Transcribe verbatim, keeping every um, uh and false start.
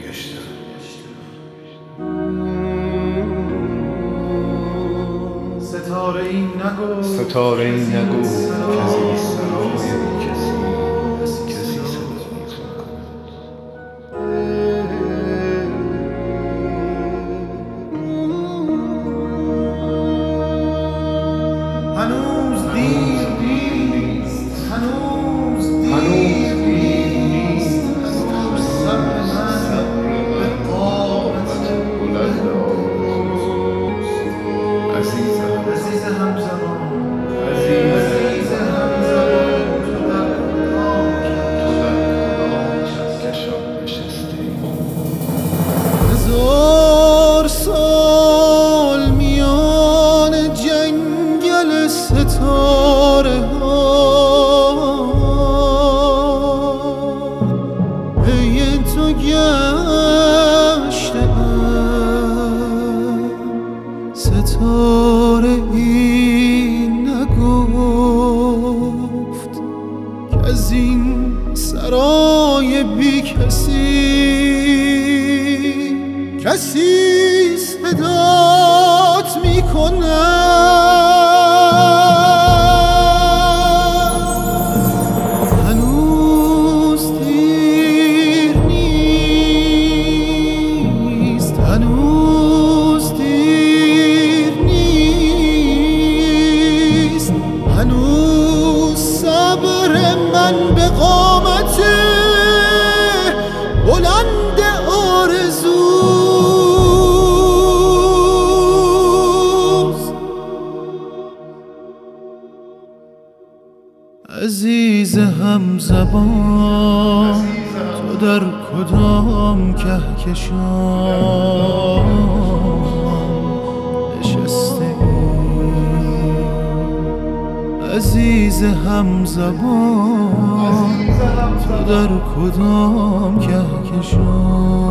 گشتم. ستاره این نگو ستاره این نگو کسی سرای کسی کسی صدا می‌کند. هنوز دیر نیست، هنوز دیر نیست، هنوز صبر من به قامت بلند آرزوست. عزیزم عزیز همزمان، عزیز همزمان، تو در کدام تو در کدام کهکشان نشستی؟ هزار سال میان جنگل ستاره ها پی تو گشتم، ستاره این نگفت که از این سرای بی کسی کسی صدات میکند. هنوز دیر نیست، هنوز دیر نیست، هنوز صبر من به قامت بلند آرزوست. عزیز همزبان، تو در کدام کهکشان نشسته ای؟ عزیز همزبان، تو در کدام کهکشان